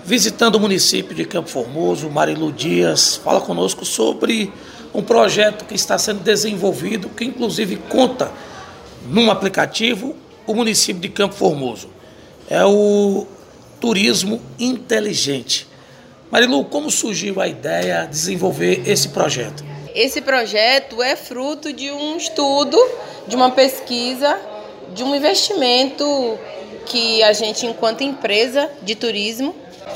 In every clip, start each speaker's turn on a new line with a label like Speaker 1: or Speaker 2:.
Speaker 1: visitando o município de Campo Formoso. Marilu Dias fala conosco sobre um projeto que está sendo desenvolvido, que inclusive conta num aplicativo o município de Campo Formoso. É o Turismo Inteligente. Marilu, como surgiu a ideia de desenvolver esse projeto?
Speaker 2: Esse projeto é fruto de um estudo, de uma pesquisa, de um investimento que a gente, enquanto empresa de turismo,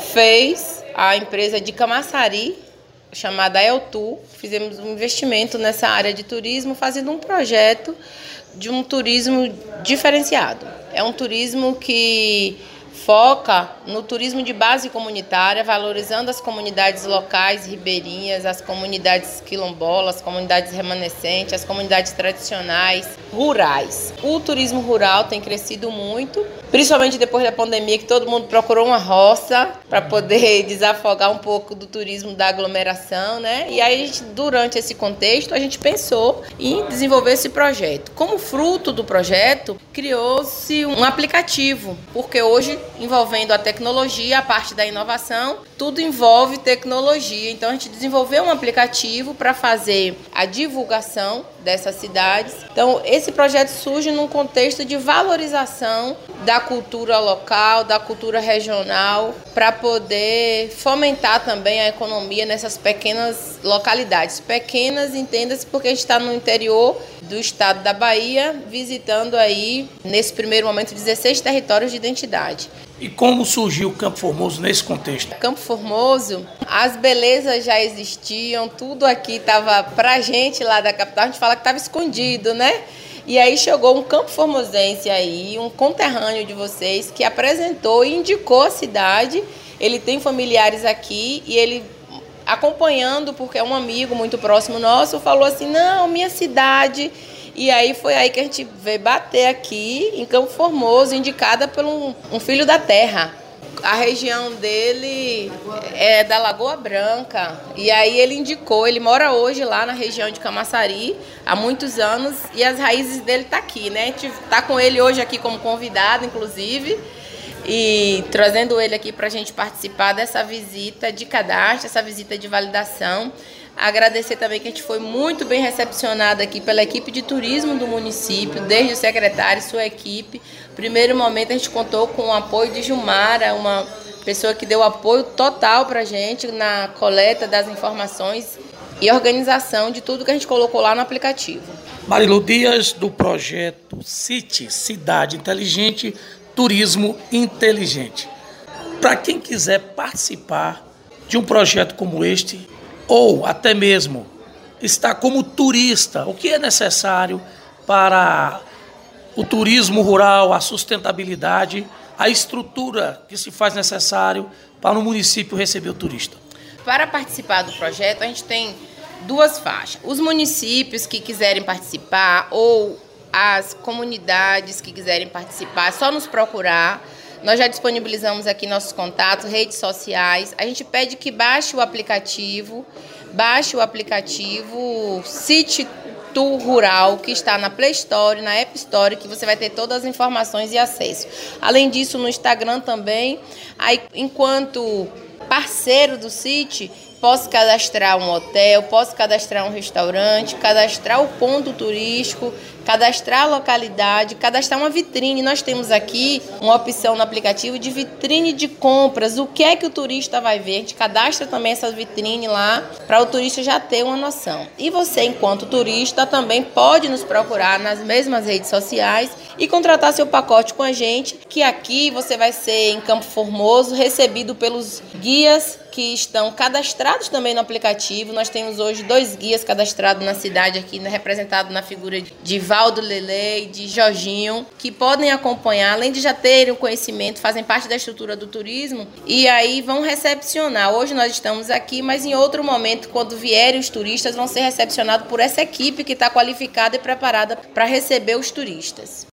Speaker 2: fez. A empresa de Camaçari, chamada Eltu, fizemos um investimento nessa área de turismo, fazendo um projeto de um turismo diferenciado. É um turismo que foca no turismo de base comunitária, valorizando as comunidades locais ribeirinhas, as comunidades quilombolas, as comunidades remanescentes, as comunidades tradicionais, rurais. O turismo rural tem crescido muito, principalmente depois da pandemia, que todo mundo procurou uma roça para poder desafogar um pouco do turismo da aglomeração, né? E aí, durante esse contexto, a gente pensou em desenvolver esse projeto. Como fruto do projeto, criou-se um aplicativo, porque hoje, envolvendo a tecnologia, a parte da inovação, tudo envolve tecnologia. Então, a gente desenvolveu um aplicativo para fazer a divulgação dessas cidades. Então, esse projeto surge num contexto de valorização da cultura local, da cultura regional, para poder fomentar também a economia nessas pequenas localidades. Pequenas, entenda-se, porque a gente está no interior do estado da Bahia, visitando aí, nesse primeiro momento, 16 territórios de identidade.
Speaker 1: E como surgiu o Campo Formoso nesse contexto?
Speaker 2: Campo Formoso, as belezas já existiam, tudo aqui estava pra gente lá da capital, a gente fala que estava escondido, né? E aí chegou um campo formosense aí, um conterrâneo de vocês, que apresentou e indicou a cidade. Ele tem familiares aqui e ele, acompanhando, porque é um amigo muito próximo nosso, falou assim, não, minha cidade. E aí foi aí que a gente veio bater aqui em Campo Formoso, indicada por um filho da terra. A região dele é da Lagoa Branca. E aí ele indicou, ele mora hoje lá na região de Camaçari há muitos anos e as raízes dele tá aqui, né? A gente tá com ele hoje aqui como convidado, inclusive, e trazendo ele aqui para a gente participar dessa visita de cadastro, essa visita de validação. Agradecer também que a gente foi muito bem recepcionado aqui pela equipe de turismo do município, desde o secretário e sua equipe. Primeiro momento a gente contou com o apoio de Gilmara, uma pessoa que deu apoio total para a gente na coleta das informações e organização de tudo que a gente colocou lá no aplicativo.
Speaker 1: Marilu Dias, do projeto CIT, Cidade Inteligente, Turismo Inteligente. Para quem quiser participar de um projeto como este, ou até mesmo estar como turista, o que é necessário para o turismo rural, a sustentabilidade, a estrutura que se faz necessário para o município receber o turista?
Speaker 2: Para participar do projeto, a gente tem duas faixas. Os municípios que quiserem participar ou as comunidades que quiserem participar, é só nos procurar. Nós já disponibilizamos aqui nossos contatos, redes sociais. A gente pede que baixe o aplicativo City Tour Rural, que está na Play Store, na App Store, que você vai ter todas as informações e acesso. Além disso, no Instagram também. Aí, enquanto parceiro do City, posso cadastrar um hotel, posso cadastrar um restaurante, cadastrar o ponto turístico, cadastrar a localidade, cadastrar uma vitrine. Nós temos aqui uma opção no aplicativo de vitrine de compras. O que é que o turista vai ver? A gente cadastra também essa vitrine lá para o turista já ter uma noção. E você, enquanto turista, também pode nos procurar nas mesmas redes sociais e contratar seu pacote com a gente, que aqui você vai ser, em Campo Formoso, recebido pelos guias que estão cadastrados também no aplicativo. Nós temos hoje 2 guias cadastrados na cidade aqui, representados na figura de Valdo Lele e de Jorginho, que podem acompanhar, além de já terem o conhecimento, fazem parte da estrutura do turismo e aí vão recepcionar. Hoje nós estamos aqui, mas em outro momento, quando vierem os turistas, vão ser recepcionados por essa equipe que está qualificada e preparada para receber os turistas.